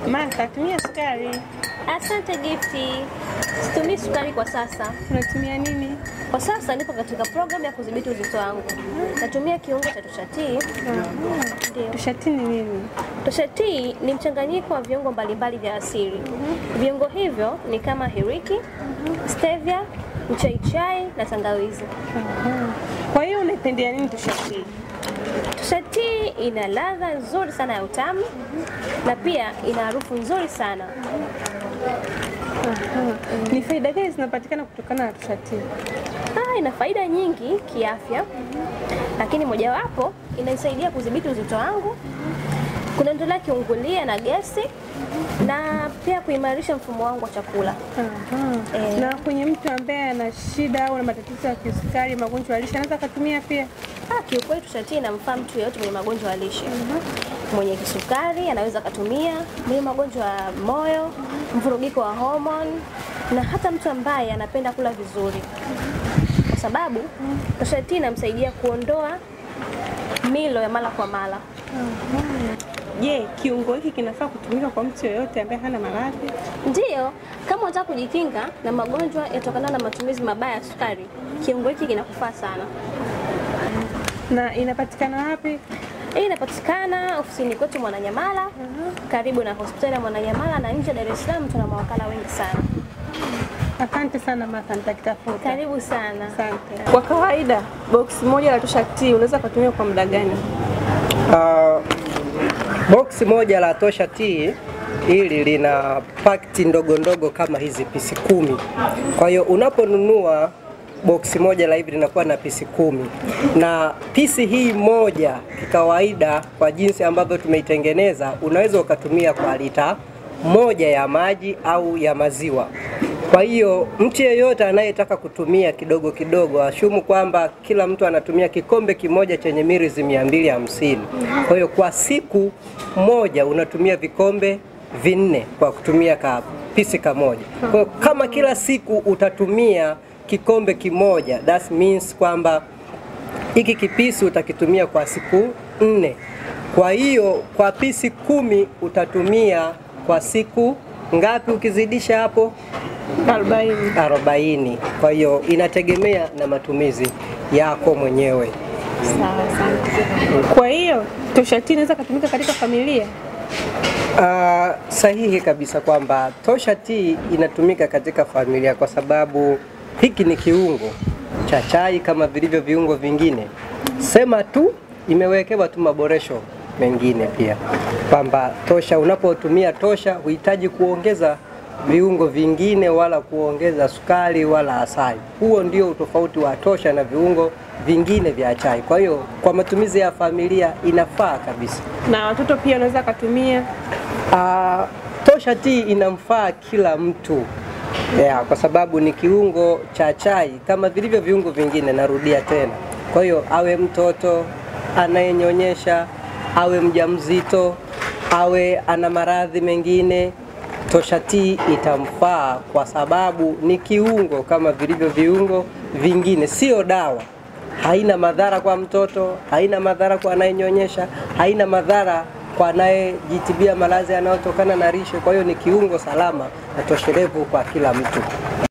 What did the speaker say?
Martha, tumia sukari. Asante Gifty. Situmii sukari kwa sasa. Unatumia nini? Kwa sasa nipo katika program ya kudhibiti uzito wangu. Natumia kiungo cha Tosha Tea. Ndio. Tosha Tea ni nini? Tosha Tea ni mchanganyiko wa viungo mbalimbali vya asili. Viungo hivyo ni kama hiriki, stevia, mchaichai na tangawizi. Kwa hiyo unaipendea nini Tosha Tea? Tosha Tea ina ladha nzuri sana ya utamu na pia ina harufu nzuri sana. Ni faida gani zinapatikana kutokana na Tosha Tea? Ina faida nyingi kiafya, lakini mojawapo inanisaidia kudhibiti uzito wangu, kunaondolea kiungulia na gesi, na pia kuimarisha mfumo wangu wa chakula. Na kwenye mtu ambaye ana shida au na matatizo ya kisukari, magonjwa ya lishe, anaweza kutumia pia? Kiukweli Tosha Tea inamfaa mtu yeyote mwenye magonjwa ya lishe. Mwenye kisukari anaweza kutumia, mwenye magonjwa ya moyo, mvurugiko wa hormone, na hata mtu ambaye anapenda kula vizuri. Kwa sababu Tosha Tea inamsaidia kuondoa milo ya mara kwa mara. Je, kiungo hiki kinafaa kutumika kwa mtu yeyote ambaye hana maradhi? Ndiyo, kama unataka kujikinga na magonjwa yatokana na matumizi mabaya ya sukari, kiungo hiki kinakufaa sana. Na inapatikana wapi? Inapatikana ofisini kwetu Mwananyamala, karibu na hospitali ya Mwananyamala, na nje Dar es Salaam tuna mawakala wengi sana. Asante sana Martha, nitakitafuta. Karibu sana. Asante. Kwa kawaida, box moja la Tosha Tea unaweza kutumia kwa muda gani? Box moja la Tosha Tea hili lina pakiti ndogo ndogo kama hizi pisi 10. Kwa hiyo unaponunua boksi moja la hivi linakuwa na pisi 10. Na pisi hii moja kawaida kwa jinsi ambavyo tumeitengeneza unaweza ukatumia kwa lita moja ya maji au ya maziwa. Kwa hiyo mtu yeyote anayetaka kutumia kidogo kidogo ashumu kwamba kila mtu anatumia kikombe kimoja chenye mililita 250. Kwa hiyo kwa siku moja unatumia vikombe 4 kwa kutumia pisi kamoja. Kwa hiyo kama kila siku utatumia kikombe kimoja, that means kwamba hiki kipisi utakitumia kwa siku 4. Kwa hiyo kwa pisi 10 utatumia kwa siku ngapi ukizidisha hapo? 40. Kwa hiyo inategemea na matumizi yako mwenyewe. Sawa, asante. Kwa hiyo Tosha Tea inaweza kutumika katika familia? Sahihi kabisa kwamba Tosha Tea inatumika katika familia kwa sababu hiki ni kiungo cha chai kama vilivyo viungo vingine. Sema tu imewekewa tu maboresho mengine pia. Kwamba Tosha, unapotumia Tosha huhitaji kuongeza viungo vingine wala kuongeza sukari wala asali. Huo ndio utofauti wa Tosha na viungo vingine vya chai. Kwa hiyo kwa matumizi ya familia inafaa kabisa. Na watoto pia wanaweza kutumia? Tosha Tea inamfaa kila mtu. Kwa sababu ni kiungo cha chai kama vilivyo viungo vingine, narudia tena. Kwa hiyo awe mtoto anayenyonyesha, awe mjamzito, awe ana maradhi mengine, Tosha Tea itamfaa kwa sababu ni kiungo kama vilivyo viungo vingine, sio dawa. Haina madhara kwa mtoto, haina madhara kwa anayenyonyesha, haina madhara kwa anayejitibia maradhi yanayotokana na lishe. Kwa hiyo ni kiungo salama na toshelevu kwa kila mtu.